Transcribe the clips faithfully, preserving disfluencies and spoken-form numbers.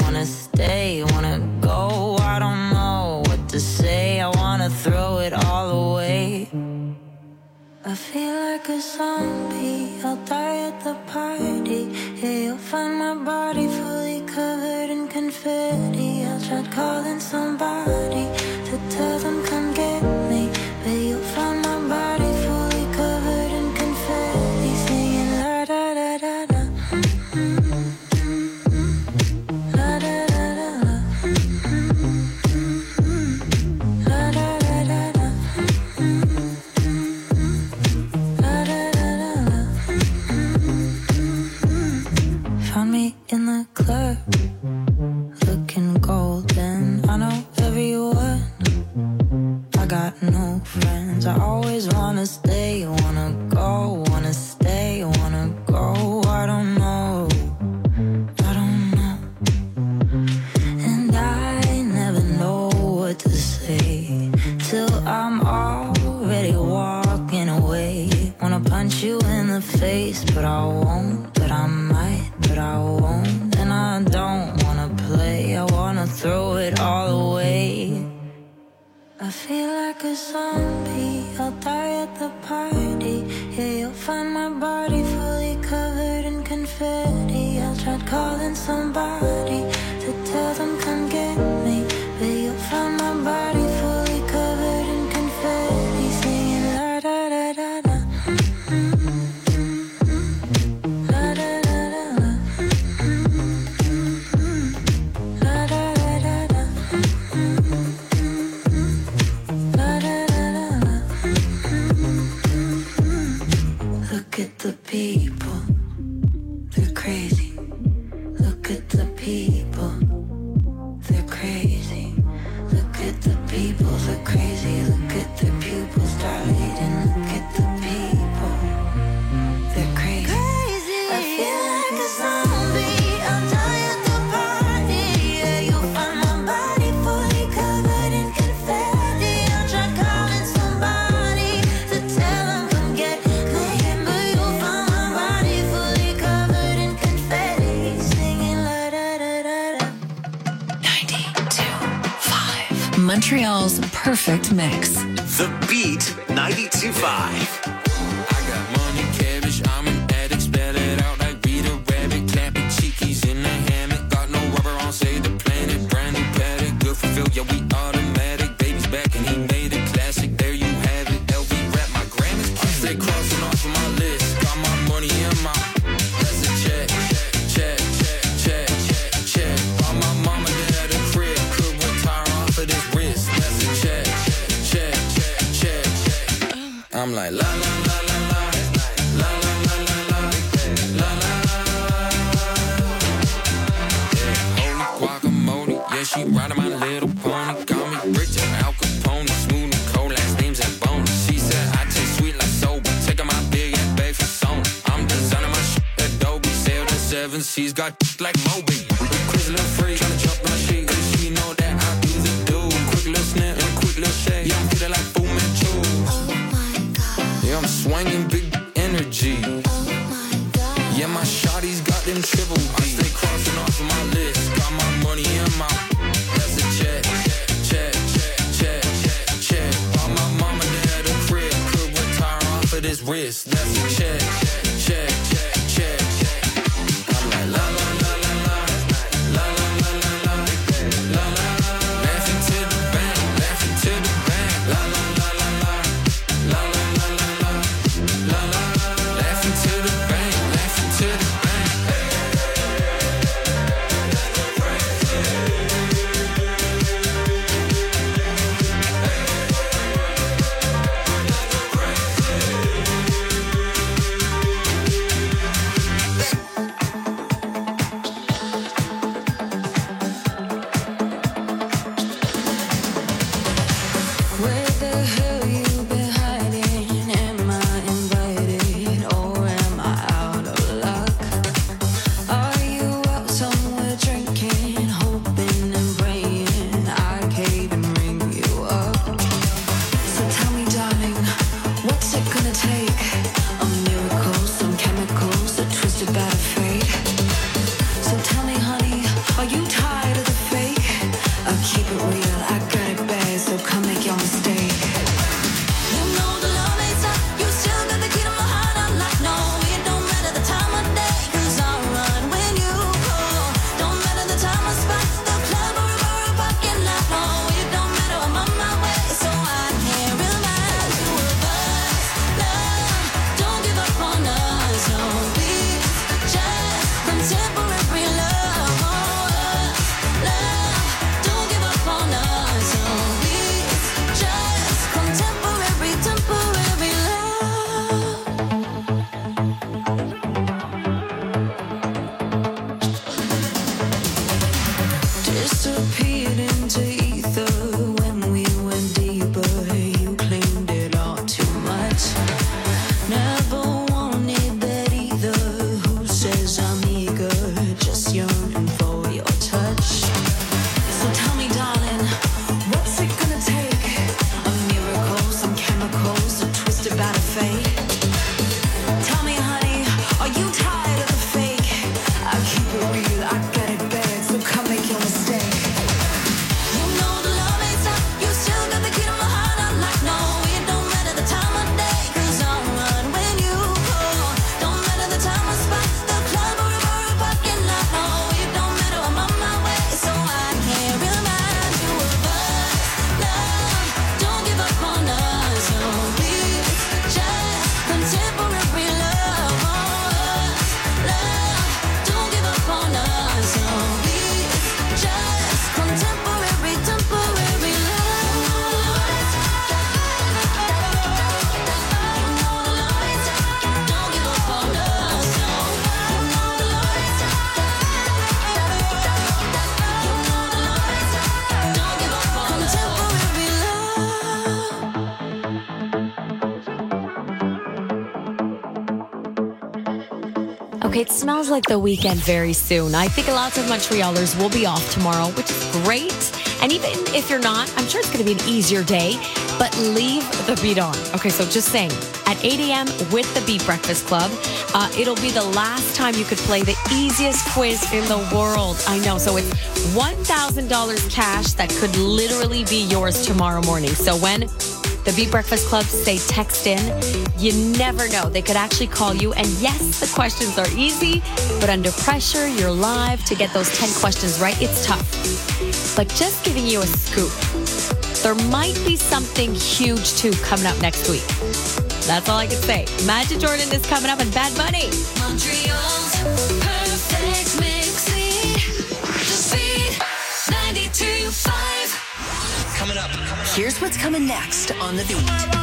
wanna stay, wanna go. I don't know what to say, I wanna throw it all away. I feel like a zombie, I'll die at the party. Yeah, you'll find my body fully covered in confetti. I tried calling somebody to tell them come get me, but you'll find my body fully covered in confetti. Singing la da da da da. La da da da da. La da da da da. Found me in the club, looking golden. I know everyone, I got no friends. I always wanna stay, wanna go, wanna stay, wanna go. I don't know, I don't know. And I never know what to say till I'm already walking away. Wanna punch you in the face, but I won't, but I might. But I won't, and I don't wanna play. I wanna throw it all away. I feel like a zombie, I'll die at the party. Yeah, you'll find my body fully covered in confetti. I tried calling somebody to tell them come get me, but you'll find my body fully covered in confetti. Singing la da da da da. The people, they're crazy. Look at the people, they're crazy. Look at the people, they're crazy. Look at their pupils dilating. Look at the people, they're crazy. Crazy. I feel like a zombie, I'll die at the party. Yeah, you'll find my body fully covered in confetti. I'll try calling somebody to tell them come get me. Montreal's perfect mix. The Beat ninety-two point five. I got money, cabbage, I'm an addict, spell it out like Rita Rabbit, clapping cheekies in the hammock, got no rubber on, save the planet, brand new paddock, good for Phil, yeah, we automatic, baby's back and he made it classic, there you have it, L V rap, my grandma's I stay crossing off of my list, got my money in my, that's a check, check, check, check, check, check, bought my mama dad a crib, could retire off of this wrist, that's a check, check, check, check, check. I'm like la la la la la la la la la la la la. Yeah, holy guacamole, yeah she riding my little pony, got me rich and Al Capone, smooth and cold, last name's and bone. She said I taste sweet like soba, taking my big ass bag for Sony. I'm designing my shit Adobe, sailed in seven seas, got like Moby. Chris little free, tryna jump in my sheet, cause she know that I do the do. Quick little snip and a quick little shake, yeah I'm feeling like Fu Manchu. Yeah, I'm swinging big energy. Yeah, my shawty's got them triple D. I stay crossing off of my list. Got my money in my. That's a check, check, check, check, check. Bought my mama dad a crib. Could retire off of this wrist. That's a check, check, check, check. I'm like la la la la la la la la la la la la. Laughing to the bank, laughing to the bank. La la la la la la la la la la la la. Laughing to the bank, laughing to the bank. disappeared into ether when we went deeper. You claimed it all too much. Never wanted that either. Who says I'm eager? Just yearning for your touch. So tell me, darling, what's it gonna take? A miracle, some chemicals, a twisted battle fate. Tell me, honey, are you tired of the fake? I keep it real, I get it bad, so come make your mistake. You know the love ain't stop, you still got the key to my heart. I'm like, no, it don't matter the time of day, cause I'll run when you call. Don't matter the time or spot, the club or a bar or parking lot. No, it don't matter, I'm on my way, so I can't remind you of us. Love, don't give up on us, no, please. Just contemporary love on us. Love, don't give up on us, no, please. Just contemporary, temporary love. Don't give up on us, no. Don't give up on us. Contemporary love. Okay, it smells like the weekend very soon. I think lots of Montrealers will be off tomorrow, which is great. And even if you're not, I'm sure it's going to be an easier day, but leave the beat on. Okay, so just saying, at eight a.m. with the Beat Breakfast Club, uh, it'll be the last time you could play the easiest quiz in the world. I know, so it's one thousand dollars cash that could literally be yours tomorrow morning. So when the Beat Breakfast Club say text in, you never know. They could actually call you. And yes, the questions are easy, but under pressure, you're live to get those ten questions right. It's tough. But just giving you a scoop, there might be something huge too coming up next week. That's all I can say. Magic Jordan is coming up and Bad Bunny. Montreal's perfect mix. The Beat ninety-two point five. Coming up. Here's what's coming next on The Beat.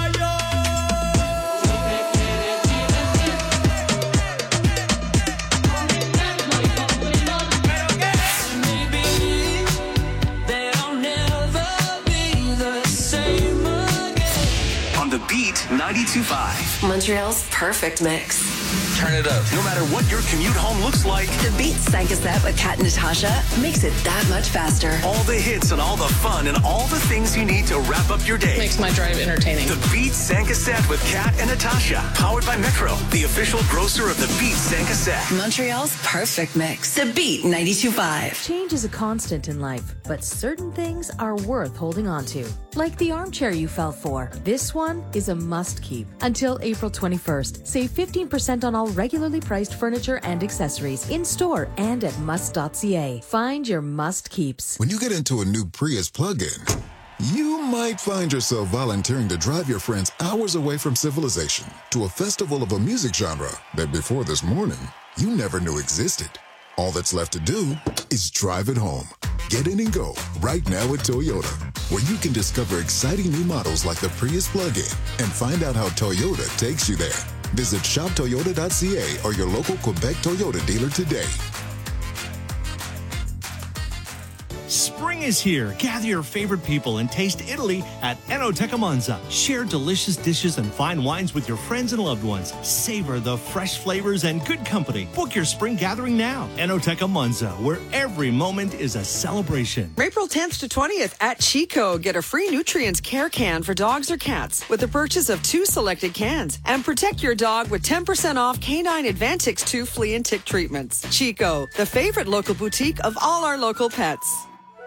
On The Beat ninety-two point five. Montreal's perfect mix. Turn it up. No matter what your commute home looks like, The Beat cinq à sept with Kat and Natasha makes it that much faster. all the hits and all the fun and all the things you need to wrap up your day. Makes my drive entertaining. The Beat cinq à sept with Kat and Natasha. Powered by Metro, the official grocer of The Beat cinq à sept. Montreal's perfect mix. The Beat ninety-two point five. Change is a constant in life, but certain things are worth holding on to. Like the armchair you fell for. This one is a must keep. Until April twenty-first, save fifteen percent on all regularly priced furniture and accessories in store and at must dot c a. Find your must keeps. When you get into a new Prius plug-in, you might find yourself volunteering to drive your friends hours away from civilization to a festival of a music genre that before this morning, you never knew existed. All that's left to do is drive it home. Get in and go right now at Toyota, where you can discover exciting new models like the Prius plug-in and find out how Toyota takes you there. Visit shop toyota dot c a or your local Quebec Toyota dealer today. Spring is here. Gather your favorite people and taste Italy at Enoteca Monza. Share delicious dishes and fine wines with your friends and loved ones. Savor the fresh flavors and good company. Book your spring gathering now. Enoteca Monza, where every moment is a celebration. April tenth to twentieth at Chico. Get a free Nutrients Care can for dogs or cats with the purchase of two selected cans. And protect your dog with ten percent off Canine Advantix two flea and tick treatments. Chico, the favorite local boutique of all our local pets.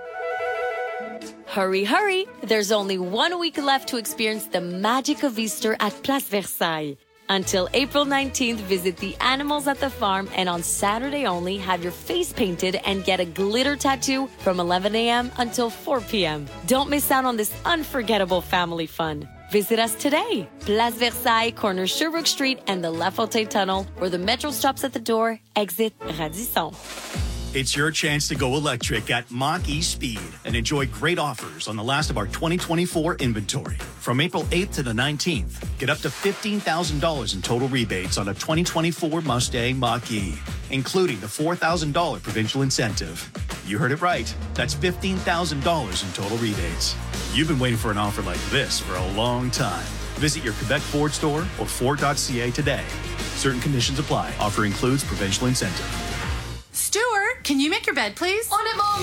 Hurry, hurry! There's only one week left to experience the magic of Easter at Place Versailles. Until April nineteenth, visit the animals at the farm, and on Saturday only, have your face painted and get a glitter tattoo from eleven a.m. until four p.m. Don't miss out on this unforgettable family fun. Visit us today. Place Versailles, corner Sherbrooke Street and the La Fontaine Tunnel, where the metro stops at the door, exit Radisson. It's your chance to go electric at Mach-E Speed and enjoy great offers on the last of our twenty twenty-four inventory. From April eighth to the nineteenth, get up to fifteen thousand dollars in total rebates on a twenty twenty-four Mustang Mach-E, including the four thousand dollars provincial incentive. You heard it right. That's fifteen thousand dollars in total rebates. You've been waiting for an offer like this for a long time. Visit your Quebec Ford store or Ford dot C A today. Certain conditions apply. Offer includes provincial incentive. Stuart, can you make your bed, please? On it, Mom.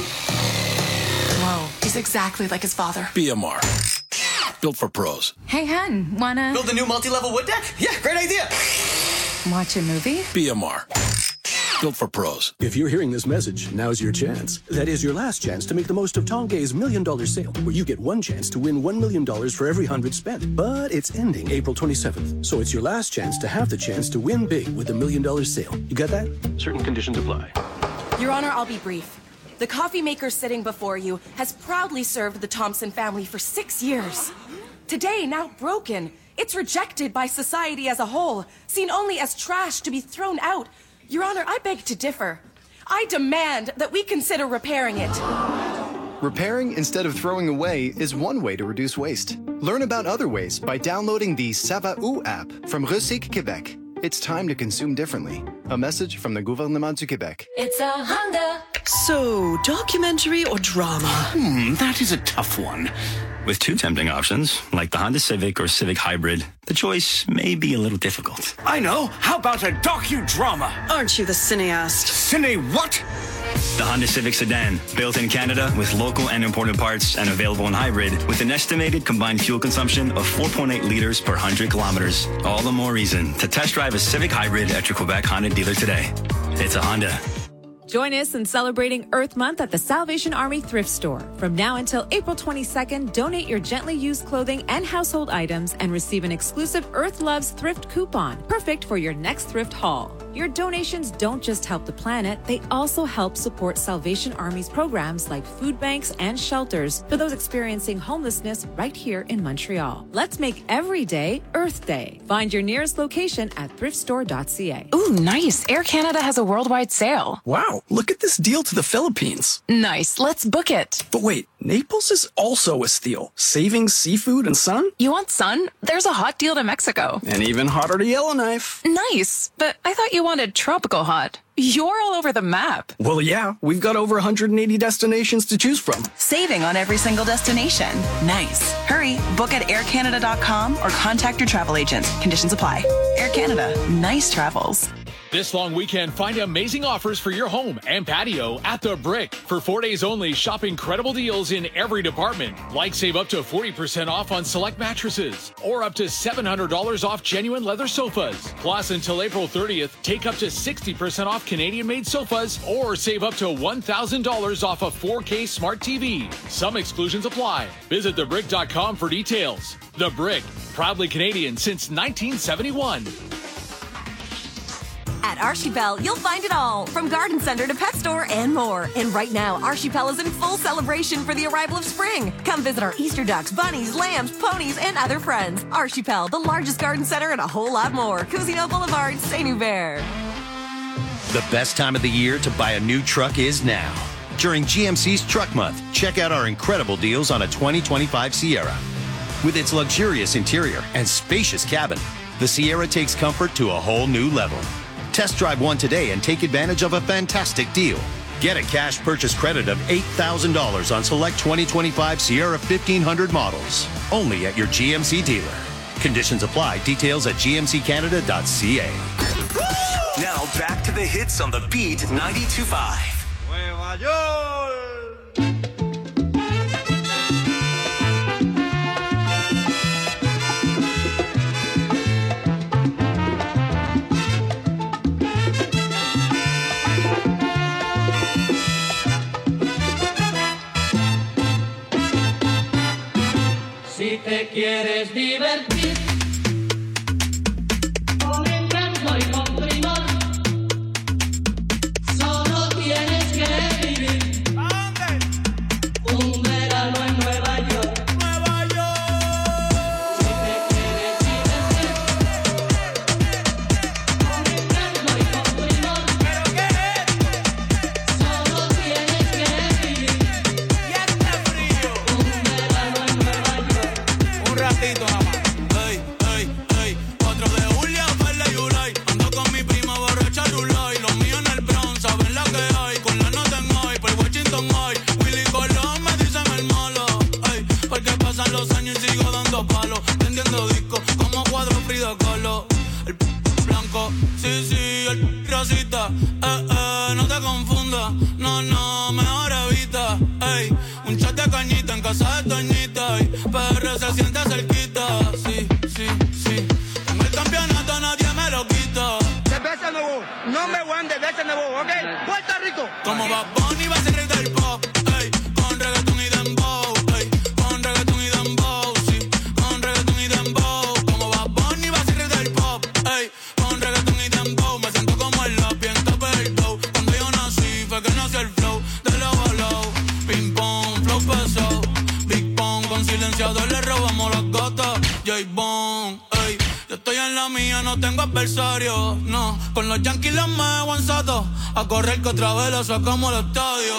Whoa, he's exactly like his father. B M R. Built for pros. Hey, hun, wanna... Build a new multi-level wood deck? Yeah, great idea. Watch a movie? B M R. Built for pros. If you're hearing this message, now's your chance. That is your last chance to make the most of Tongay's Million Dollar Sale, where you get one chance to win one million dollars for every hundred spent. But it's ending April twenty-seventh, so it's your last chance to have the chance to win big with the Million Dollar Sale. You got that? Certain conditions apply. Your Honor, I'll be brief. The coffee maker sitting before you has proudly served the Thompson family for six years. Today, now broken, it's rejected by society as a whole, seen only as trash to be thrown out. Your Honor, I beg to differ. I demand that we consider repairing it. Repairing instead of throwing away is one way to reduce waste. Learn about other ways by downloading the Ça va où app from Recyc Québec. It's time to consume differently. A message from the Gouvernement du Québec. It's a Honda. So, documentary or drama? Hmm, that is a tough one. With two tempting options, like the Honda Civic or Civic Hybrid, the choice may be a little difficult. I know. How about a docudrama? Aren't you the cineast? Cine what? The Honda Civic Sedan, built in Canada with local and imported parts and available in hybrid, with an estimated combined fuel consumption of four point eight liters per one hundred kilometers. All the more reason to test drive a Civic Hybrid at your Quebec Honda dealer today. It's a Honda. Join us in celebrating Earth Month at the Salvation Army Thrift Store. From now until April twenty-second, donate your gently used clothing and household items and receive an exclusive Earth Loves thrift coupon, perfect for your next thrift haul. Your donations don't just help the planet, they also help support Salvation Army's programs like food banks and shelters for those experiencing homelessness right here in Montreal. Let's make every day Earth Day. Find your nearest location at thrift store dot c a. Ooh, nice. Air Canada has a worldwide sale. Wow, look at this deal to the Philippines. Nice. Let's book it. But wait, Naples is also a steal. Saving seafood and sun? You want sun? There's a hot deal to Mexico. And even hotter to Yellowknife. Nice. But I thought you wanted tropical hot. You're all over the map. Well, yeah, we've got over one hundred eighty destinations to choose from. Saving on every single destination. Nice. Hurry, book at air canada dot com or contact your travel agent. Conditions apply. Air Canada. Nice travels. This long weekend, find amazing offers for your home and patio at The Brick. For four days only, shop incredible deals in every department. Like save up to forty percent off on select mattresses or up to seven hundred dollars off genuine leather sofas. Plus, until April thirtieth, take up to sixty percent off Canadian-made sofas or save up to one thousand dollars off a four K smart T V. Some exclusions apply. Visit the brick dot com for details. The Brick, proudly Canadian since nineteen seventy-one. At Archipel, you'll find it all, from garden center to pet store and more. And right now, Archipel is in full celebration for the arrival of spring. Come visit our Easter ducks, bunnies, lambs, ponies, and other friends. Archipel, the largest garden center and a whole lot more. Cousineau Boulevard, Saint-Hubert. The best time of the year to buy a new truck is now. During G M C's Truck Month, check out our incredible deals on a twenty twenty-five Sierra. With its luxurious interior and spacious cabin, the Sierra takes comfort to a whole new level. Test drive one today and take advantage of a fantastic deal. Get a cash purchase credit of eight thousand dollars on select twenty twenty-five Sierra fifteen hundred models. Only at your G M C dealer. Conditions apply. Details at g m c canada dot c a. Now back to the hits on the Beat ninety-two point five. Nueva York. Si te quieres divertir con encanto y con primor, solo tienes que vivir un verano en Nueva York. Nueva York. Si te quieres divertir con encanto y con primor, ¿pero qué es? Solo los años y sigo dando palos. Vendiendo discos como cuadro Frida Kahlo. El p blanco, sí, sí, el rosita. Eh, eh, no te confundas, no, no, mejor evita. Ey, un shot de cañita en casa de Toñita. Y P R se siente cerquita, sí, sí, sí. Tengo el campeonato, nadie me lo quita. Cerveza Nuevo, no me one de cerveza Nuevo, ¿ok? Puerto Rico. Como Bad Bunny va a ser rey del pop, ey, con reggaetón y dembow, ey, con reggaetón y dembow, sí, con reggaetón y dembow. Como Bad Bunny va a ser rey del pop, ey, con reggaetón y dembow. Me siento como el lápiz en top del dough. Cuando yo nací fue que nació el flow de low a low. Ping pong, flow pesado, Big Pong, con silenciador le robamos las gotas. J-Bone, ey, yo estoy en la mía, no tengo adversario, no. Con los Yankees los me en Soto, a correr que otra vez lo sacamos al estadio.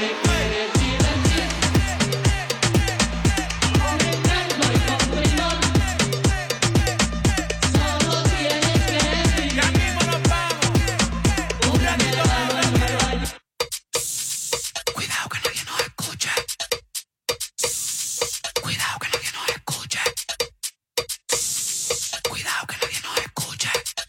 Cuidado que nadie nos escuche. Cuidado que nadie nos escuche. Cuidado que nadie nos escuche.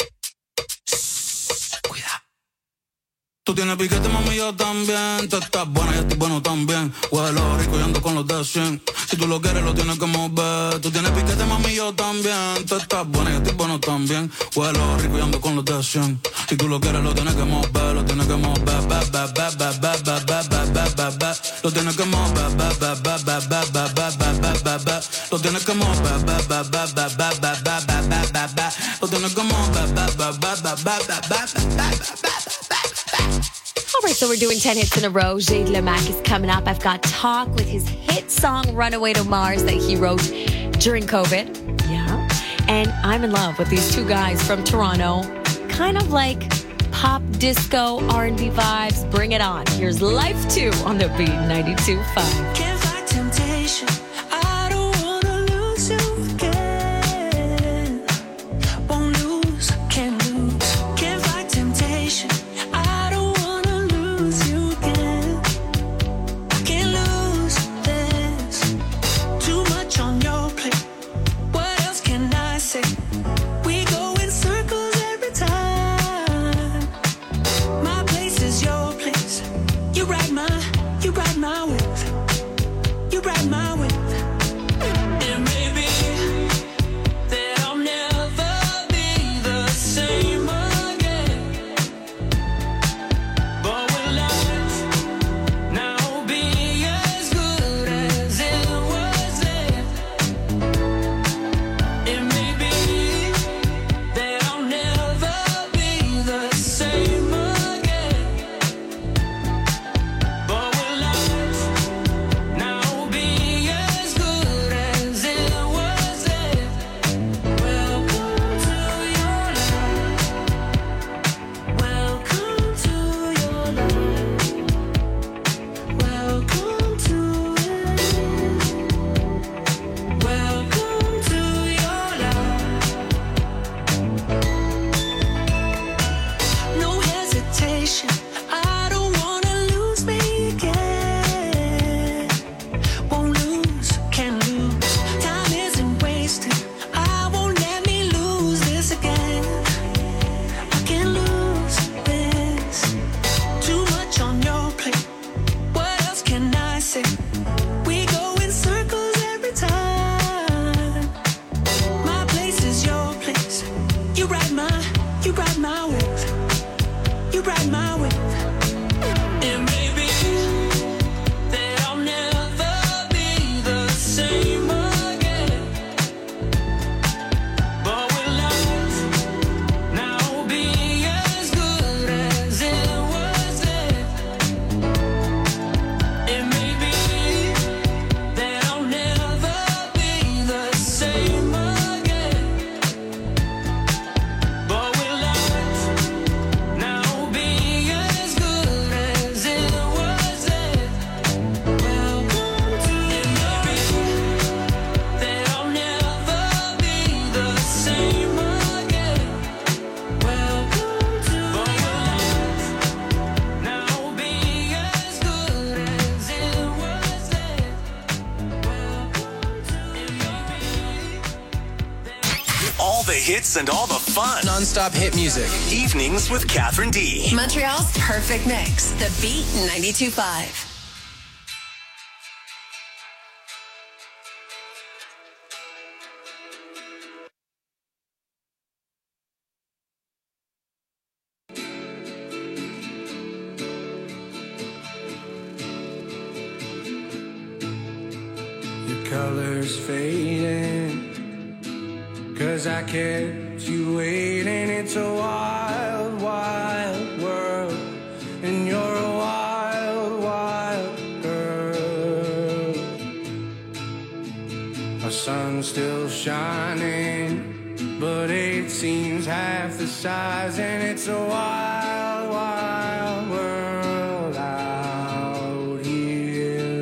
Cuidado. Tú tienes piquete, mami, yo también. Tú estás buena, yo estoy bueno también. Huelo rico y ando con los de cien. Si tú lo quieres, lo tienes que mover. Tú tienes piquete, mami, yo también. Tú estás buena, yo estoy bueno también. Huelo rico y ando con los de cien. Si tú lo quieres, lo tienes que mover. Lo tienes que mover. Ba, ba, ba, ba, ba, ba, ba, ba, ba, ba, ba. Lo tienes que mover. Ba, ba, ba, ba, ba, ba, ba, ba, ba, ba, ba. Lo tienes que mover. Ba, ba, ba, ba, ba, ba, ba, ba, ba, ba, ba. Lo tienes que mover. Ba, ba, ba, ba, ba, ba, ba, ba, ba. All right, so we're doing ten hits in a row. Jade Lemac is coming up. I've got Talk with his hit song Runaway to Mars that he wrote during COVID. Yeah. And I'm in love with these two guys from Toronto. Kind of like pop, disco, R and B vibes. Bring it on. Here's Life two on the Beat ninety-two point five. Can't fight temptation. I don't wanna lose you again. Won't lose, can't lose. Can't fight temptation. I don't wanna lose you again. I can't lose this. Too much on your plate. What else can I say? We go in circles every time. My place is your place. You ride my, you ride my wave. You ride my wave. And maybe that I'll never be the same again. But will life now be as good as it was then? And maybe that I'll never be the same again. But will life now be as good as it was then? Welcome to your life. Welcome to your life. Welcome to it. Welcome to your life. No hesitation. I don't wanna lose me again. Won't lose, can't lose. Time isn't wasted. I won't let me lose this again. I can't lose this. Too much on your plate. What else can I say? We go in circles every time. My place is your place. You ride my, you ride my wave. You ride my wave. And maybe that I'll never be the same again. But will life now be as good as it was then? And maybe hits and all the fun. Non-stop hit music. Evenings with Catherine D. Montreal's perfect mix. The Beat ninety-two point five. Colors fading, 'cause I kept you waiting. It's a wild, wild world, and you're a wild, wild girl. Our sun's still shining, but it seems half the size, and it's a wild, wild world out here.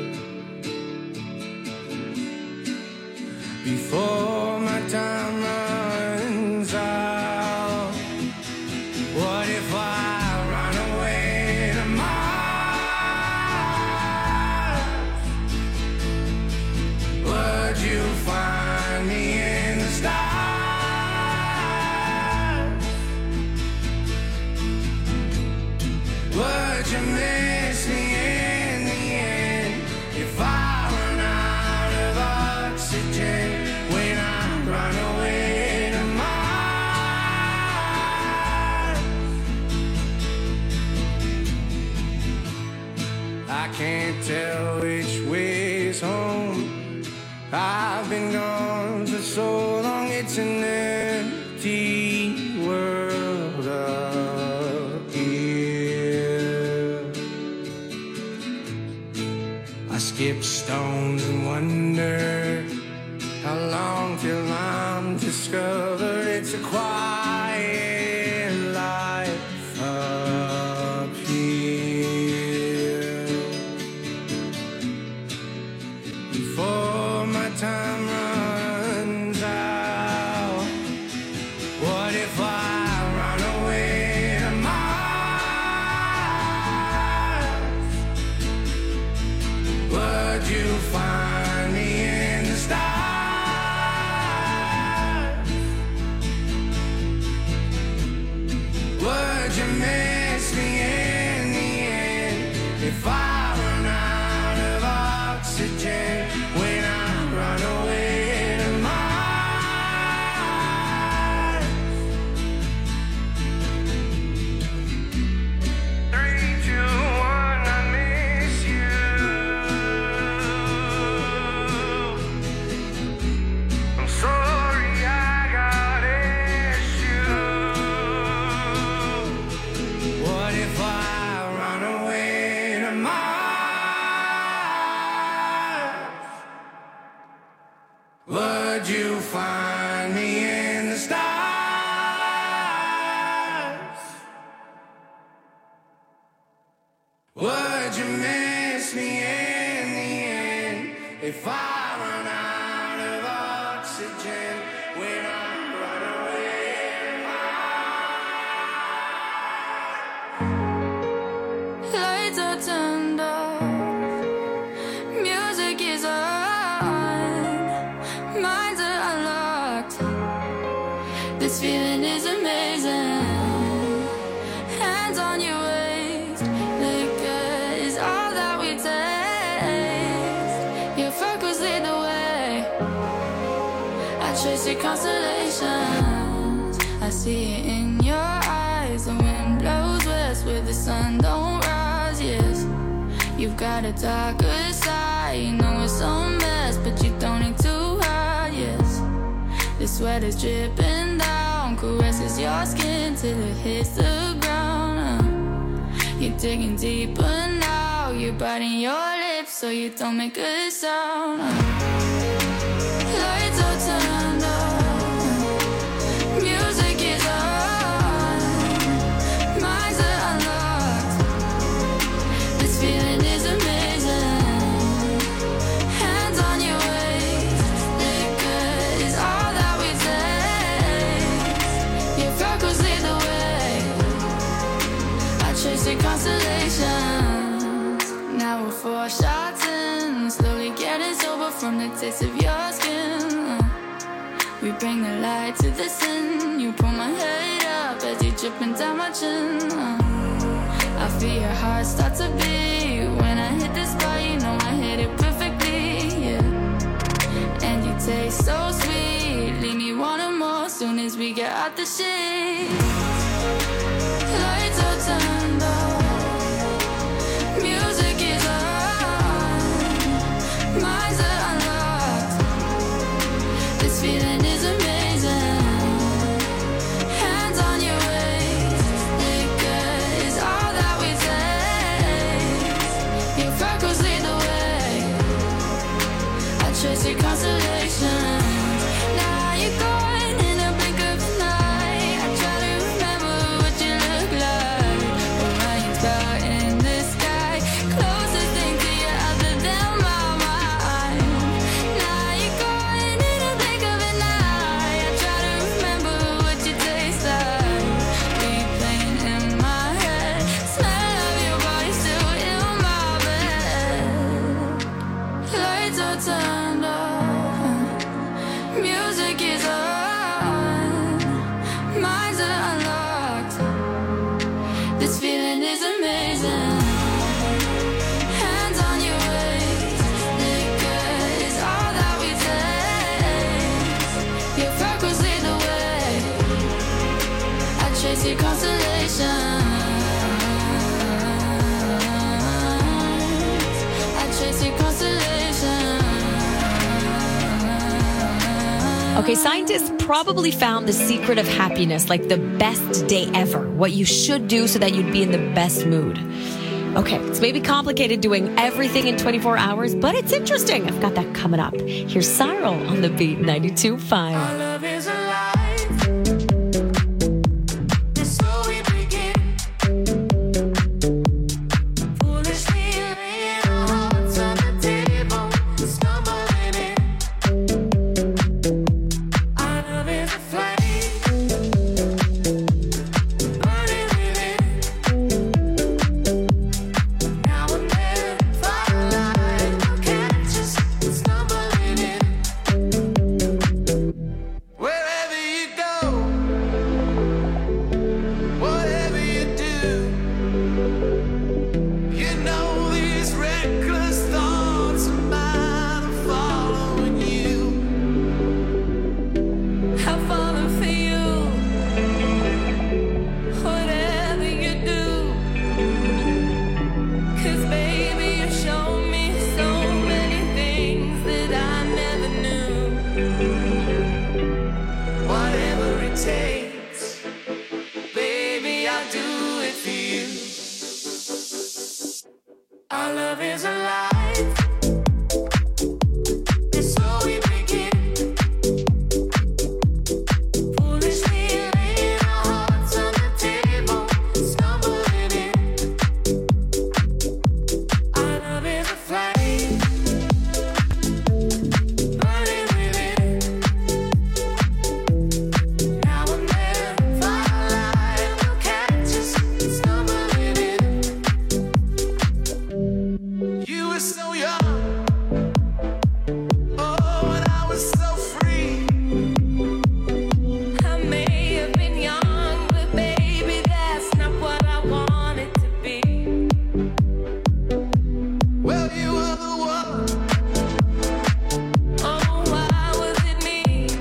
Before my time runs out, what if I run away to Mars? Would you find me in the stars? Would you miss me in the end if I run out of oxygen? Run away to Mars. I can't tell which way's home. I've been gone for so long, it's an empty world up here. I skip stones and wonder how long till I'm discovered. It's a quiet life up here. Before my time runs out, what if I run away to Mars? Would you find me in the stars? Would you miss me in the end if I run out of oxygen when I run away to Mars? Three, two, one, I miss you. I'm sorry I got issues. What if I run away to Mars? Would you find me in the stars? Would you miss me in the end if I run out of oxygen when I run away to Mars? Lights are turned off, music is on, minds are unlocked. This feeling is amazing. Hands on your waist, liquor is all that we taste. Your focus lead the way. I trace your constellations. I see it in your eyes. The wind blows west where the sun don't rise. Yes, you've got a darker side. You know it's a mess, but you don't need to hide. Yes, the sweat is dripping down, caresses your skin till it hits the ground. Uh, you're digging deeper now. You're biting your lips so you don't make a sound. Uh, lights are turned on, music is on, minds are unlocked. This feeling is amazing. Hands on your waist, liquor is all that we taste. Your focus lead the way. I trace your constellations. Now we're four shots in, slowly getting sober from the taste of your skin. We bring the light to the sun. You pull my head up as you dripping down my chin. Uh, I feel your heart start to beat. When I hit this spot, you know I hit it perfectly, yeah. And you taste so sweet, leave me wanting more soon as we get out the shade. Lights are turned off, music is on, minds are unlocked. This feeling is amazing. Hands on your waist, liquor is all that we taste. Your freckles lead the way, I trace your constellations. Now you're gone in a blink of an eye. I try to remember what you look like. Orion's out in the sky, closest thing to you other than my mind. Now you're gone in a blink of an eye. I try to remember what you taste like. Replaying in my head, smell of your body still in my bed. Lights are turned off, music is on, minds are unlocked. This feeling is amazing. Hands on your waist, liquor is all that we taste. Your freckles lead the way, I trace your constellations. I trace your constellations. Okay, scientists probably found the secret of happiness, like the best day ever, what you should do so that you'd be in the best mood. Okay, it's maybe complicated doing everything in twenty-four hours, but it's interesting. I've got that coming up. Here's Cyril on the Beat ninety-two point five. Love is alive. It's so we begin. Foolishly laying our hearts on the table, stumbling in. Our love is a flame, burning within. Now and then, firelight will catch us stumbling in. Wherever you go, whatever you do, you know these reckless thoughts of mine are following you. I've fallen for you. Whatever you do, 'cause baby you show me so many things that I never knew. Whatever it takes, baby, I'll do it for you. Our love is alive. It's so we begin. Foolishly laying our hearts on the table, stumbling in. Our love is a flame, burning within. Now and then, firelight will catch us stumbling in. You were so young, oh, and I was so free. I may have been young, but baby, that's not what I wanted to be. Well, you were the one. Oh, why was it me?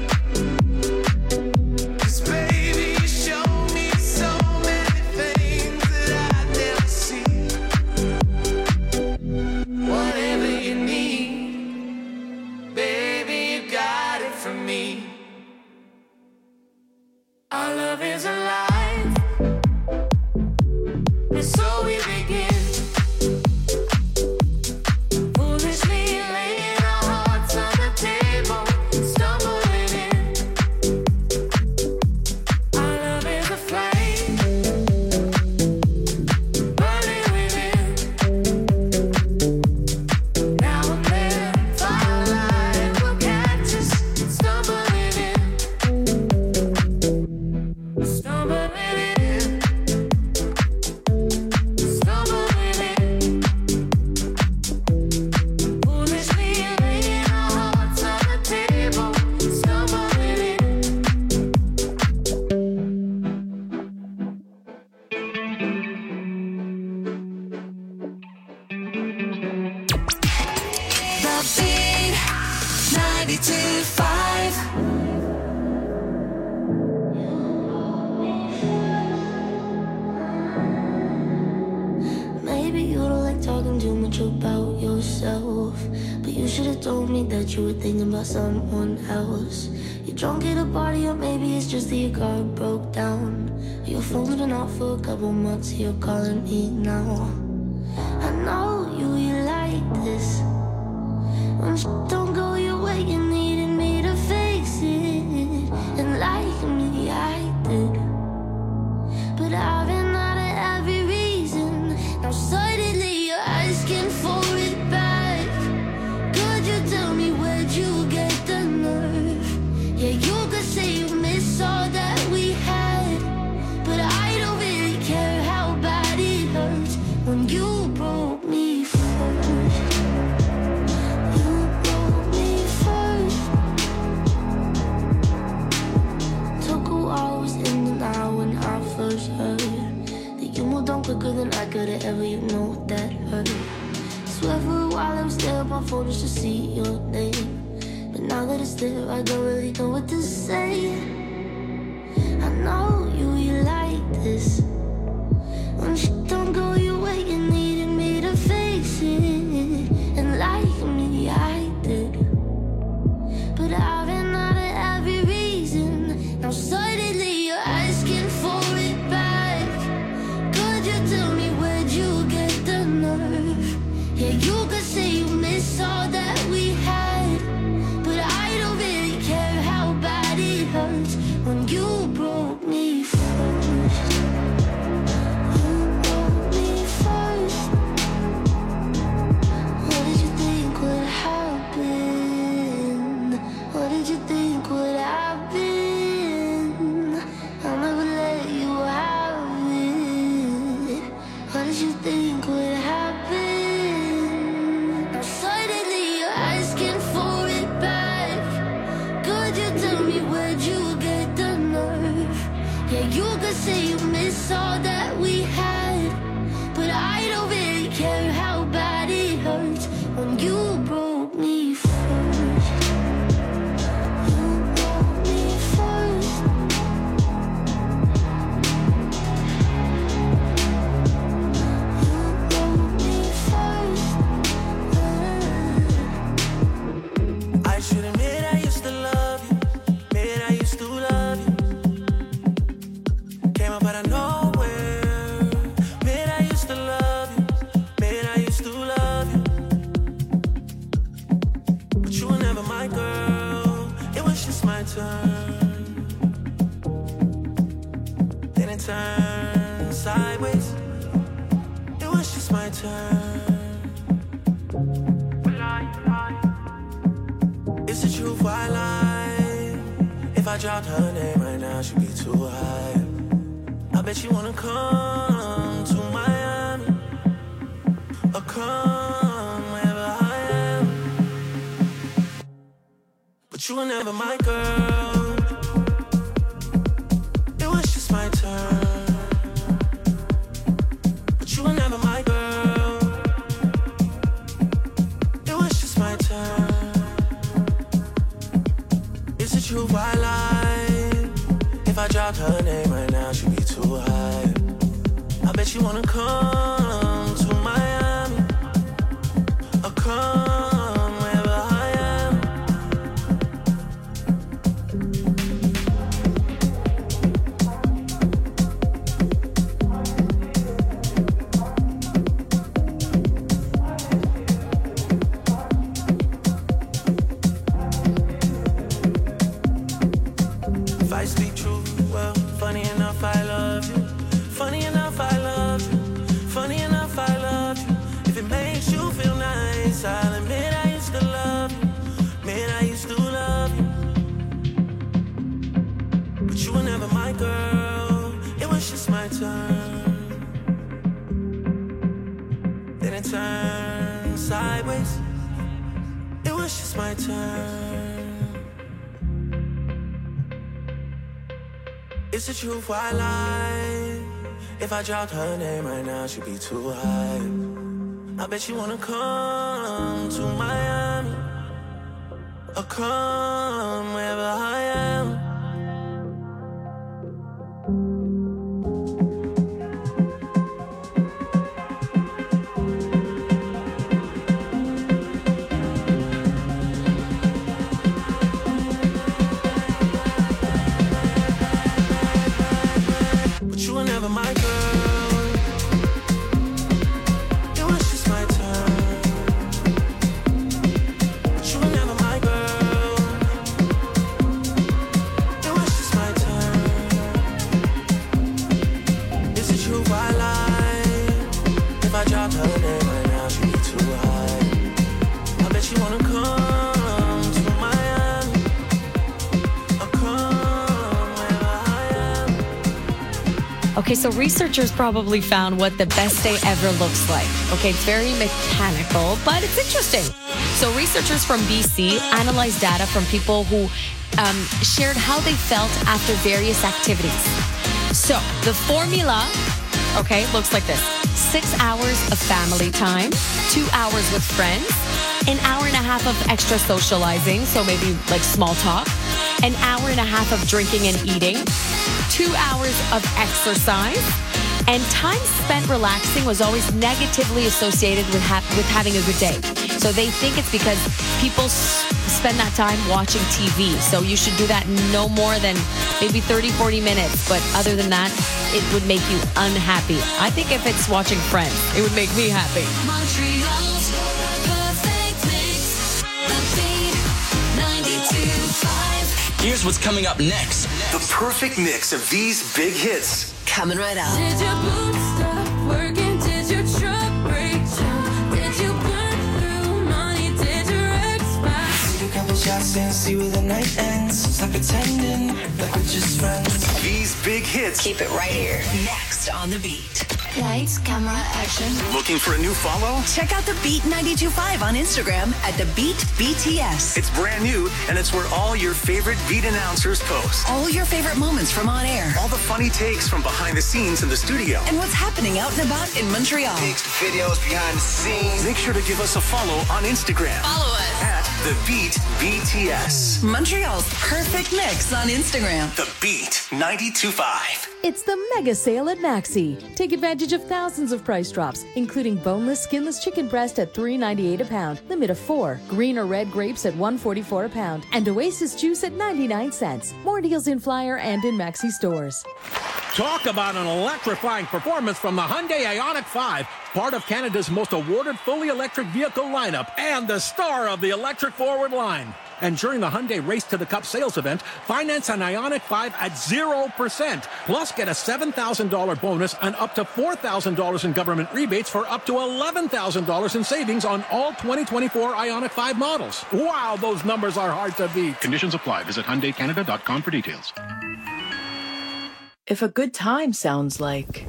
'Cause baby, you showed me so many things that I'd never see. Whatever you need, baby, you got it from me. Our love is alive. And so we begin. Foolishly laying our hearts on the table, stumbling in. Our love is a flame, burning within. Now and beat ninety-two point five. Maybe you don't like talking too much about yourself, but you should have told me that you were thinking about someone else. You're drunk at a party, or maybe it's just that your car broke down. Your phone's been off for a couple months, you're calling me now. I know you, you like this. When shit don't go your way, you needed me to fix it. And like me, I did. But I've been out of every reason. Now suddenly you're asking for it back. Could you tell me where'd you get the nerve? Yeah, you could say you miss all that we had, but I don't really care how bad it hurts when you broke me first. You broke me first. Took a while, was in the now when I first heard that you moved on quicker than I could've ever, you know that hurt. Swear for a while I was there on my phone just to see your name. But now that it's there, I don't really know what to say. I know you, you like this. When shit don't go your way, you needed me to fix it. And like me, I did. But I've been out of every reason. Now suddenly you're asking for it back. Could you tell me where'd you get the nerve? Yeah, you could say you miss all that we had, but I don't really care how bad it hurts when you broke me first. You broke me first. What did you think would happen? What did you think would happen? I'll never let you have it. What did you think would happen? Now suddenly you're asking for it back. Could you tell me where'd you get the nerve? Yeah, you could say you miss all that we had, but I don't really care how bad it hurts when you broke me first. You broke me first. You broke me first. I should admit I used to love you. Admit I used to love you. Came up out of nowhere. Admit I used to love you. Admit I used to love you. But you were never my girl. It was just my turn. Then it turned sideways. It was just my turn. It's the truth, why lie? If I dropped her name right now, she'd be too high. I bet you wanna come to Miami, or come wherever I am. But you were never my girl. It was just my turn. But you were never my girl. It was just my turn. It's the truth, why lie? If I dropped her name right now, she'd be too high. I bet you wanna come to Miami, or come wherever I am. If I speak truth, well, funny enough, I love you. Funny enough, I love you. Funny enough, I love you. If it makes you feel nice, I'll admit I used to love you. Admit I used to love you. But you were never my girl. It was just my turn. Then it turned sideways. It was just my turn. It's the truth, why lie? If I dropped her name right now, she'd be too high. I bet you wanna come to Miami, I'll come wherever I am. But you were never my girl. It was just my turn. But you were never my girl. It was just my turn. Is it true I lie? If I dropped her name right now, she'd be too high. I bet you wanna come to Miami. I'll come wherever I am. Okay, so researchers probably found what the best day ever looks like. Okay, it's very mechanical, but it's interesting. So researchers from B C analyzed data from people who um, shared how they felt after various activities. So the formula, okay, looks like this. Six hours of family time, two hours with friends, an hour and a half of extra socializing, so maybe like small talk, an hour and a half of drinking and eating, two hours of exercise, and time spent relaxing was always negatively associated with, ha- with having a good day. So they think it's because people s- spend that time watching T V. So you should do that no more than maybe thirty, forty minutes. But other than that, it would make you unhappy. I think if it's watching Friends, it would make me happy. Montreal's perfect mix. The Beat ninety-two point five. Here's what's coming up next. The perfect mix of these big hits. Coming right up. Did your boots stop working? Did your truck break down? Did you burn through money? Did your ex pass? Take a couple shots and see where the night ends. Stop pretending like we're just friends. These big hits. Keep it right here. Next on The Beat. Lights, camera, action. Looking for a new follow? Check out The Beat ninety-two point five on Instagram at The Beat B T S. It's brand new, and it's where all your favorite Beat announcers post. All your favorite moments from on air. All the funny takes from behind the scenes in the studio. And what's happening out and about in Montreal. Takes, videos behind the scenes. Make sure to give us a follow on Instagram. Follow us at The Beat B T S. Montreal's perfect mix on Instagram. The Beat ninety-two point five. It's the mega sale at Maxi. Take advantage of thousands of price drops, including boneless, skinless chicken breast at three ninety-eight a pound, limit of four, green or red grapes at one forty-four a pound, and Oasis juice at ninety-nine cents. More deals in Flyer and in Maxi stores. Talk about an electrifying performance from the Hyundai Ioniq five, part of Canada's most awarded fully electric vehicle lineup and the star of the electric forward line. And during the Hyundai Race to the Cup sales event, finance an Ioniq five at zero percent. Plus, get a seven thousand dollars bonus and up to four thousand dollars in government rebates for up to eleven thousand dollars in savings on all twenty twenty-four Ioniq five models. Wow, those numbers are hard to beat. Conditions apply. Visit Hyundai Canada dot com for details. If a good time sounds like,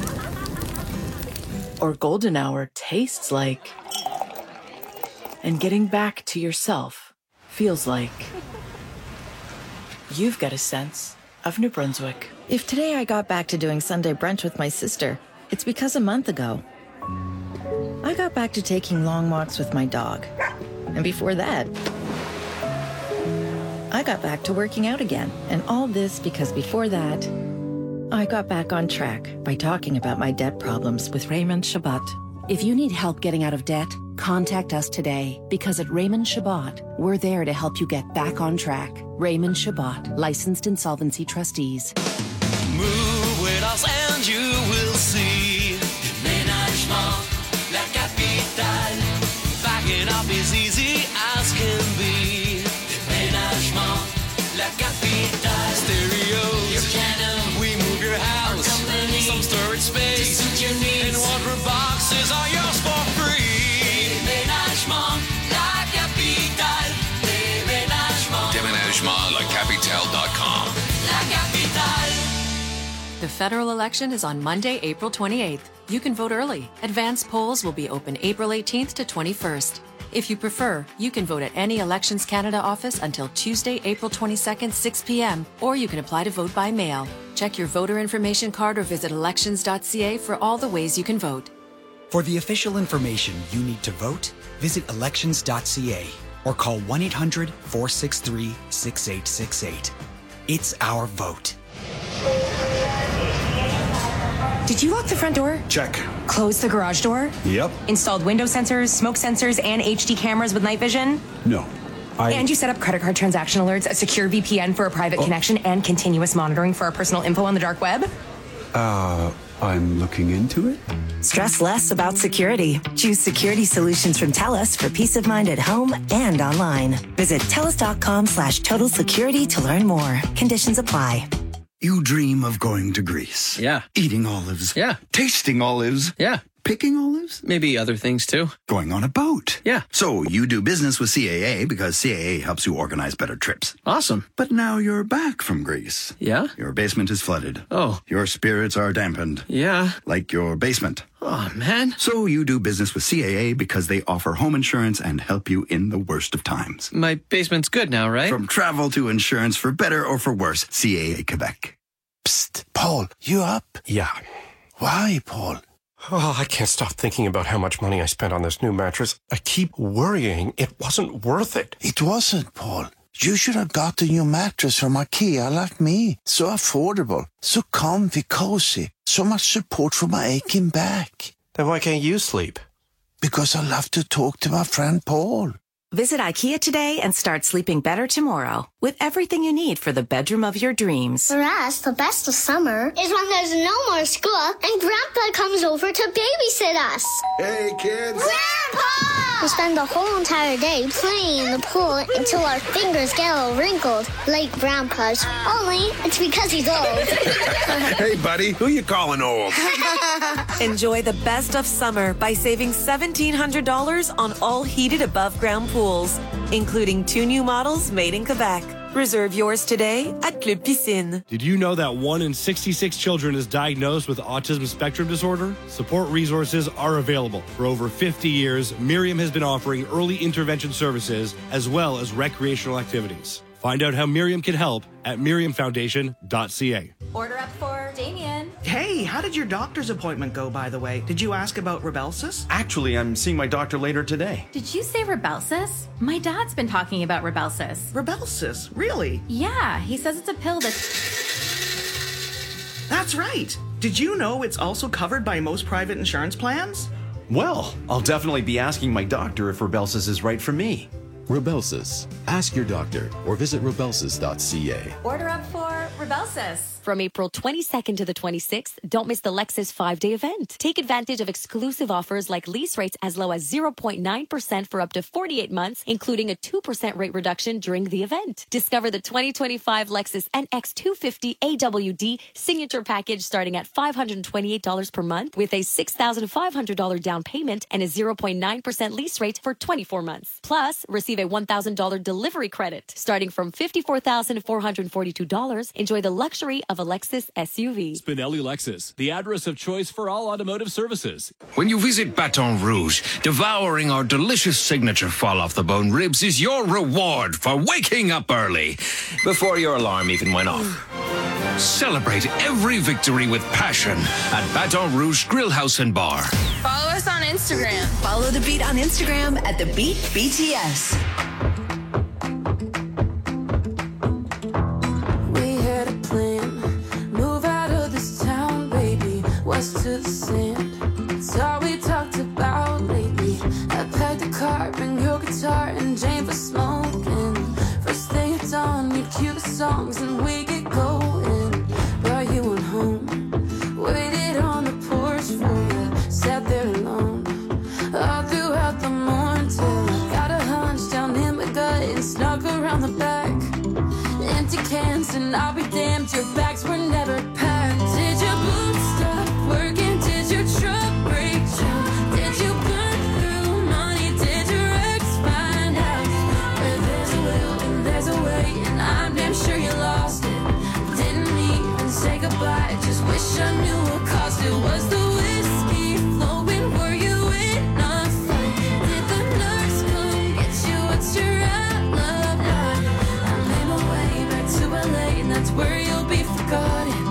or golden hour tastes like, and getting back to yourself feels like, you've got a sense of New Brunswick. If today I got back to doing Sunday brunch with my sister, it's because a month ago, I got back to taking long walks with my dog. And before that, I got back to working out again. And all this because before that, I got back on track by talking about my debt problems with Raymond Chabot. If you need help getting out of debt, contact us today, because at Raymond Chabot, we're there to help you get back on track. Raymond Chabot, licensed insolvency trustees. Move with us and you will see. Déménagement, la capitale. Backing up is easy as can be. Déménagement, la capitale. Stereos, your piano. We move your house. Company, some storage space. To suit your needs. And wardrobe boxes are yours for free. Déménagement, la capitale. Déménagement. Déménagement, la capitale dot com. La capitale. The federal election is on Monday, April twenty-eighth. You can vote early. Advance polls will be open April eighteenth to twenty-first. If you prefer, you can vote at any Elections Canada office until Tuesday, April twenty-second, six p.m., or you can apply to vote by mail. Check your voter information card or visit elections dot c a for all the ways you can vote. For the official information you need to vote, visit elections dot c a or call one eight hundred, four six three, six eight six eight. It's our vote. Did you lock the front door? Check. Close the garage door? Yep. Installed window sensors, smoke sensors, and H D cameras with night vision? No. I... And you set up credit card transaction alerts, a secure V P N for a private Oh. connection, and continuous monitoring for our personal info on the dark web? Uh, I'm looking into it. Stress less about security. Choose security solutions from TELUS for peace of mind at home and online. Visit TELUS.com slash total security to learn more. Conditions apply. You dream of going to Greece. Yeah. Eating olives. Yeah. Tasting olives. Yeah. Picking olives. Maybe other things too. Going on a boat. Yeah. So you do business with C A A because C A A helps you organize better trips. Awesome. But now you're back from Greece. Yeah? Your basement is flooded. Oh. Your spirits are dampened. Yeah. Like your basement. Oh, man. So you do business with C A A because they offer home insurance and help you in the worst of times. My basement's good now, right? From travel to insurance, for better or for worse, C A A Quebec. Psst, Paul, you up? Yeah. Why, Paul? Oh, I can't stop thinking about how much money I spent on this new mattress. I keep worrying it wasn't worth it. It wasn't, Paul. You should have got a new mattress from IKEA like me. So affordable, so comfy, cozy, so much support for my aching back. Then why can't you sleep? Because I love to talk to my friend Paul. Visit IKEA today and start sleeping better tomorrow with everything you need for the bedroom of your dreams. For us, the best of summer is when there's no more school and Grandpa comes over to babysit us. Hey, kids. Grandpa! We spend the whole entire day playing in the pool until our fingers get all wrinkled, like Grandpa's. Only it's because he's old. Hey, buddy, who you calling old? Enjoy the best of summer by saving seventeen hundred dollars on all heated above-ground pools, including two new models made in Quebec. Reserve yours today at Club Piscine. Did you know that one in sixty-six children is diagnosed with autism spectrum disorder? Support resources are available. For over fifty years, Miriam has been offering early intervention services as well as recreational activities. Find out how Miriam can help at miriam foundation dot c a. Order up for Damien. Hey, how did your doctor's appointment go, by the way? Did you ask about Rybelsus? Actually, I'm seeing my doctor later today. Did you say Rybelsus? My dad's been talking about Rybelsus. Rybelsus? Really? Yeah, he says it's a pill that... That's right. Did you know it's also covered by most private insurance plans? Well, I'll definitely be asking my doctor if Rybelsus is right for me. Rybelsus. Ask your doctor or visit rybelsus dot c a. Order up for Rybelsus. From April twenty-second to the twenty-sixth, don't miss the Lexus five-day event. Take advantage of exclusive offers like lease rates as low as zero point nine percent for up to forty-eight months, including a two percent rate reduction during the event. Discover the twenty twenty-five Lexus N X two fifty A W D Signature Package starting at five hundred twenty-eight dollars per month with a six thousand five hundred dollars down payment and a zero point nine percent lease rate for twenty-four months. Plus, receive a one thousand dollars delivery credit. Starting from fifty-four thousand four hundred forty-two dollars, enjoy the luxury of a Lexus S U V. Spinelli Lexus, the address of choice for all automotive services. When you visit Baton Rouge, devouring our delicious signature fall-off-the-bone ribs is your reward for waking up early, before your alarm even went off. Celebrate every victory with passion at Baton Rouge Grill House and Bar. Follow us on Instagram. Follow The Beat on Instagram at The Beat B T S. We had a plan. Move out of this town, baby. West to the sand. It's all we talked about lately. I packed the car, bring your guitar, and Jane for smoking. First thing at dawn, you'd cue the songs and we get going. Brought you on home. Waited on the porch for you. Sat there alone. All throughout the morning till I got a hunch down in my gut and snuck around the back. Empty cans and I'll be damned, your bags were never packed. Did your boots stop working? Did your truck break down? Did you burn through money? Did your ex find out? Where there's a will and there's a way, and I'm damn sure you lost it. Didn't even say goodbye, just wish I knew what caused it. Was the whiskey flowing? Were you in a fight? Did the nurse come get you? What's your alibi? I made my way back to L A, and that's where you'll be forgotten.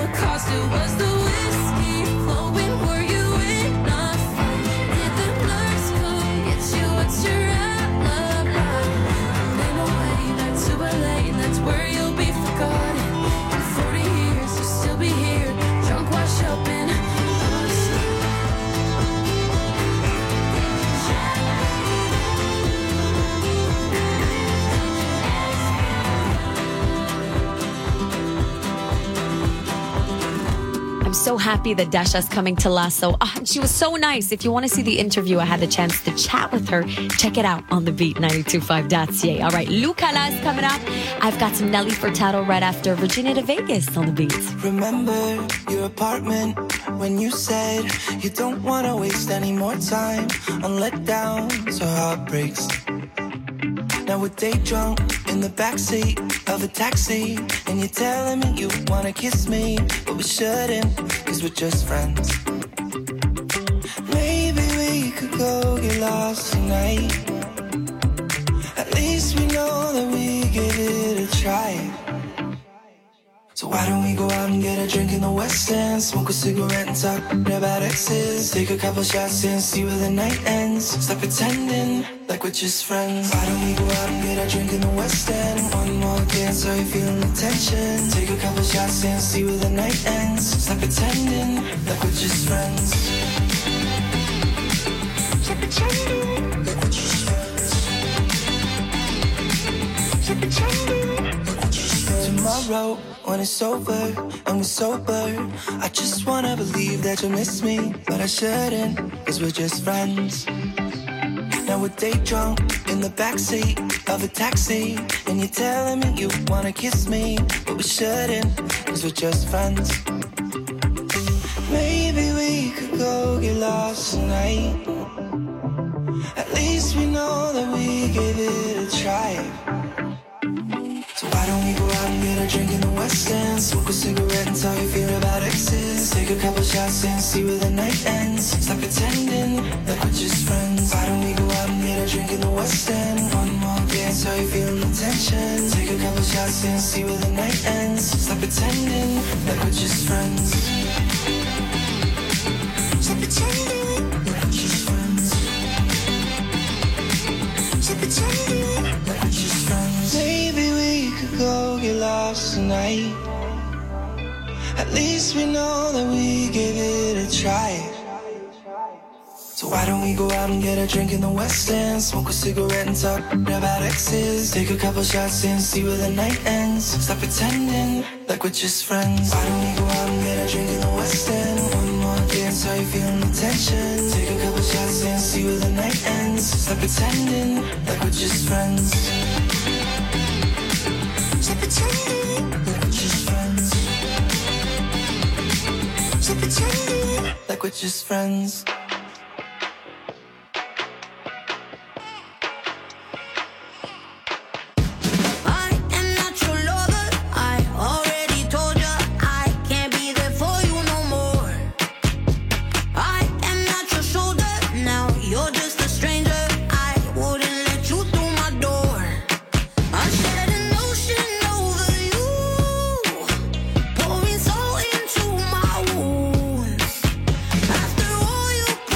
the cost? It was the whiskey flowing. Were you enough? Did the nurse come get you? What's your alibi? Ain't no way back to L A. That's where you'll be forgotten. In forty years, you'll still be here, drunk, washed up in us. I'm so happy that Dasha's coming to Lasso. Oh, she was so nice. If you want to see the interview, I had the chance to chat with her. Check it out on the beat, ninety-two point five dot c a. All right, Luca La is coming up. I've got some Nelly Furtado right after Virginia to Vegas on the beat. Remember your apartment when you said you don't want to waste any more time on letdowns or heartbreaks. Now we're day drunk in the backseat of a taxi, and you're telling me you wanna kiss me, but we shouldn't, cause we're just friends. Maybe we could go get lost tonight. At least we know that we give it a try. So why don't we go out and get a drink in the West End, smoke a cigarette and talk about exes, take a couple shots and see where the night ends. Stop pretending like we're just friends. Why don't we go out and get a drink in the West End, one more dance, are you feeling the tension? Take a couple shots and see where the night ends. Stop pretending like we're just friends. Stop pretending like we're just friends. Stop pretending like we're just friends. Tomorrow when it's over and we're sober, I just wanna believe that you miss me, but I shouldn't, cause we're just friends. Now we're day drunk in the backseat of a taxi, and you're telling me you wanna kiss me, but we shouldn't, cause we're just friends. Maybe we could go get lost tonight. At least we know that we gave it a try. So why don't we go out and get a drink in the West End, smoke a cigarette and tell you feel about exes, take a couple shots and see where the night ends. Stop pretending like we're just friends. Why don't we go out and get a drink in the West End, one more dance, how you feeling the tension, take a couple shots and see where the night ends. Stop pretending like we're just friends. Stop pretending like we're just friends. Stop pretending like we're just friends. Maybe we could go get lost tonight. At least we know that we gave it a try. So why don't we go out and get a drink in the West End, smoke a cigarette and talk about exes, take a couple shots and see where the night ends. Stop pretending like we're just friends. Why don't we go out and get a drink in the West End, one more dance, how you feeling the tension, take a couple shots and see where the night ends. Stop pretending like we're just friends. Stop pretending like we're just friends. Stop pretending like we're just friends. Pouring salt into my wounds. After all you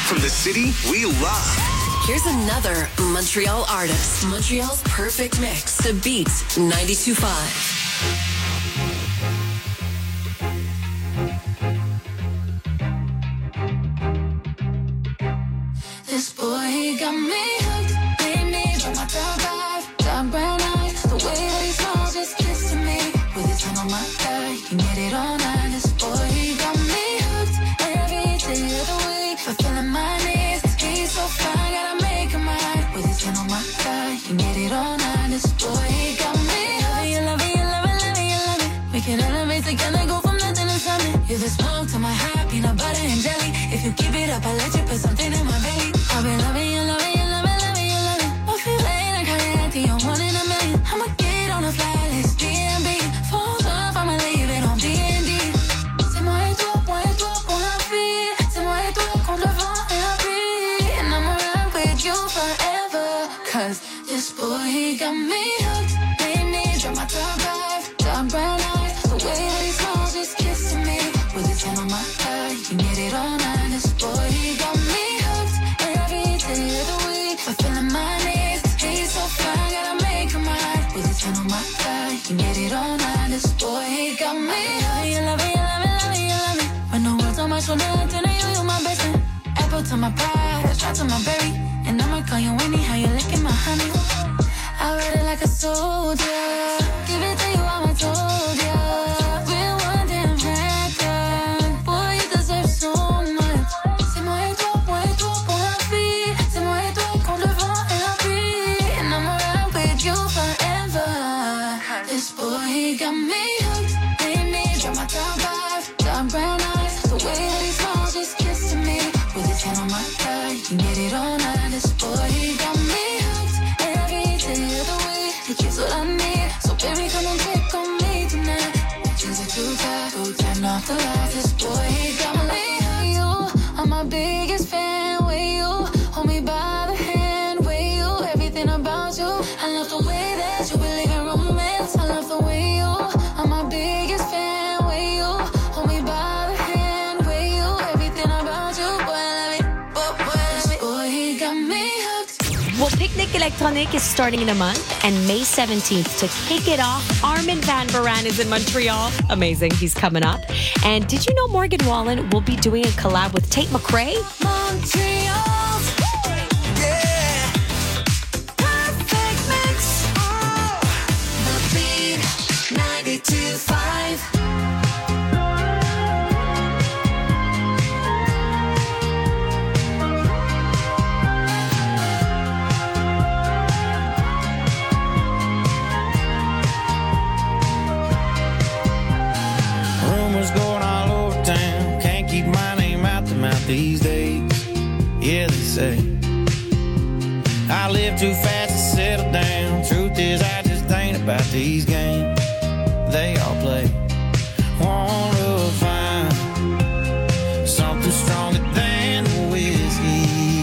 from the city we love. Here's another Montreal artist. Montreal's perfect mix. The Beats ninety-two point five. This boy, he got me hooked, made me drop my top five, dark brown eyes, the way that he smiles, just kissing me, with his hand on my thigh, he get it all night. This boy, he got me hooked, every day of the week, fulfilling my needs, he's so fine, gotta make him mine, with his hand on my thigh, he get it all night. This boy, he got me hooked, you love it, you love it, love it, you love it, we can elevate together, go from nothing to something, you're the smoke to my high, peanut butter and jelly, if you keep it up, I'll let you put something in my belly. I've been loving you, loving you, loving, loving you, loving. I feel late and caliente, you're one in a million. I'ma get on a flight list, D and B. Falls off, I'ma leave it on D and D. C'est moi et toi, moi et toi pour la vie. C'est moi et toi contre le vent et la pluie. And I'ma ride with you forever. Cause this boy, he got me hooked. Made me drop my top five, dark brown eyes. The way that he smiles, just kissing me. With his hand on my thigh, you get it all night. This boy, he got me. Fulfilling my needs, he's so fine, gotta make him mine. With his hand on my thigh, you get it all night. This boy, he got me. You love it, you love it, love it, you love it. When the world's on my shoulder, then you, you my best friend. Apple to my pie, that's right to my berry. And I'ma call you Winnie, how you licking my honey. I ride it like a soldier. Give it to you, I'm a told ya. We're one damn record. Boy, you deserve so much. C'est moi et toi, moi et toi pour la vie. C'est moi et toi contre le vent et la pluie. And I'ma ride with you forever. This boy, he got me hooked. Made me drop my top five, dark brown eyes. The way that he smiles, just kissing me. With his hand on my thigh, you get it all night. This boy, he got me hooked. Every day of the week, he keeps what I need. So baby, come and take on me tonight. My jeans are too tight, go turn off the lights. This boy, he got me hooked. You are my biggest fan. With you, hold me by the hand. With you, everything about you. I love the way that you believe in romance. I love the way you are my biggest fan. With you, hold me by the hand. With you, everything about you. Boy, I love it, boy, boy, I love it. Boy, he got me hooked. Well, Picnic Electronique is starting in a month, and May seventeenth, to kick it off, Armin van Buuren is in Montreal. Amazing, he's coming up. And did you know Morgan Wallen will be doing a collab with Tate McRae? Montreal, yeah, perfect mix. Oh, the Beat ninety-two point five. Rumors going all over town. Can't keep my name out the mouth these days. Yeah, they say I live too fast to settle down. Truth is, I just ain't about these games they all play. Wanna find something stronger than whiskey.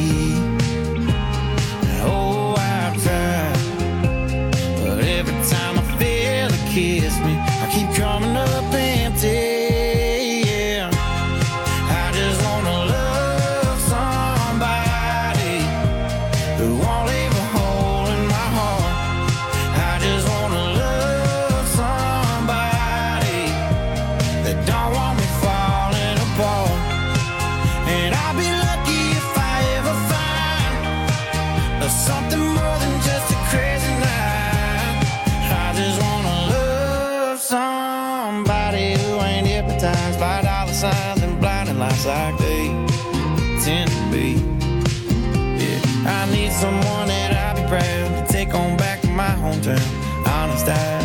Oh, I've tried, but every time I feel it kiss me, I keep coming up empty. Yeah, I just wanna love somebody who won't leave a hole in my heart. I just wanna love somebody that don't want me falling apart. And I'll be lucky if I ever find something more than just a crazy night. I just wanna love somebody who ain't hypnotized by dollar signs and blinding lights like they tend to be. Yeah, I need someone that I'll be proud to take on back to my hometown. Honest, I